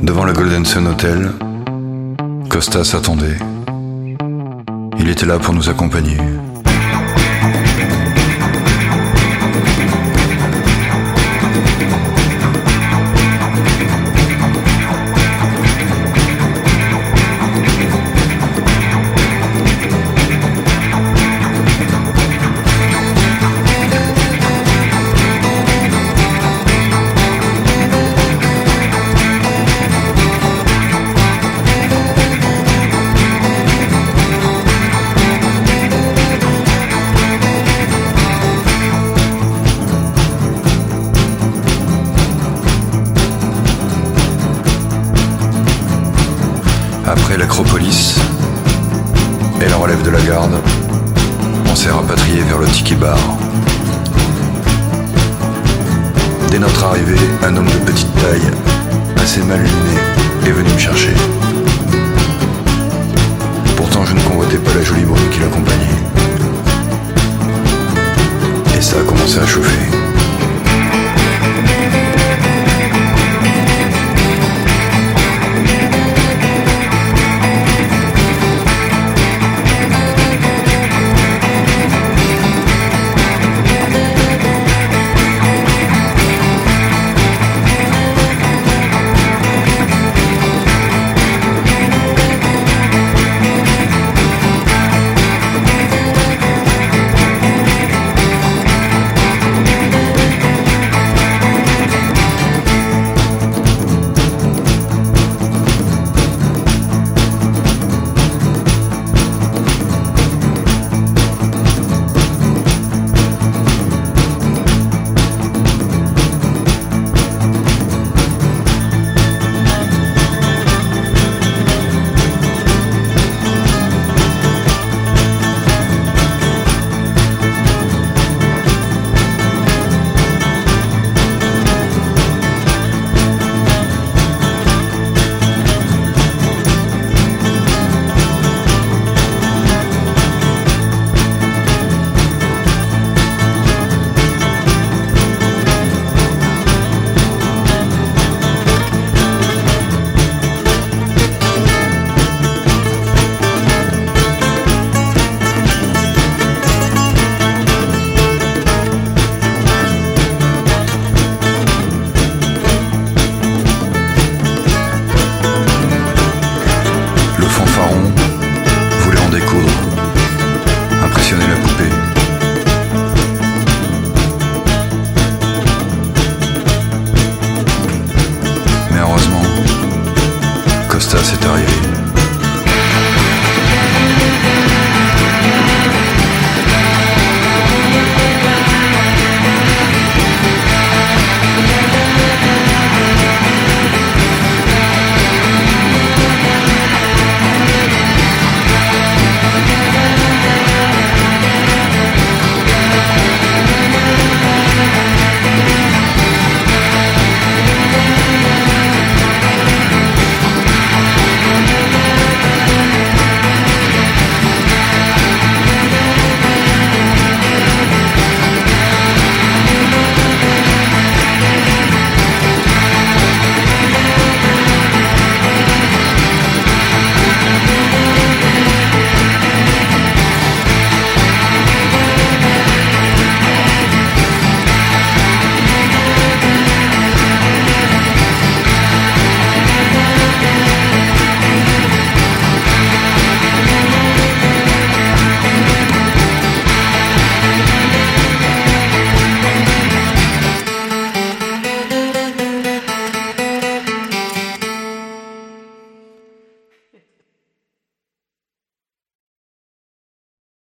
Devant le Golden Sun Hotel, Costas attendait. Il était là pour nous accompagner. Après l'Acropolis et la relève de la garde, on s'est rapatrié vers le Tiki Bar. Dès notre arrivée, un homme de petite taille, assez mal luné, est venu me chercher. Pourtant, je ne convoitais pas la jolie brune qui l'accompagnait. Et ça a commencé à chauffer. Impressionner la poupée. Mais heureusement, Costas est arrivé.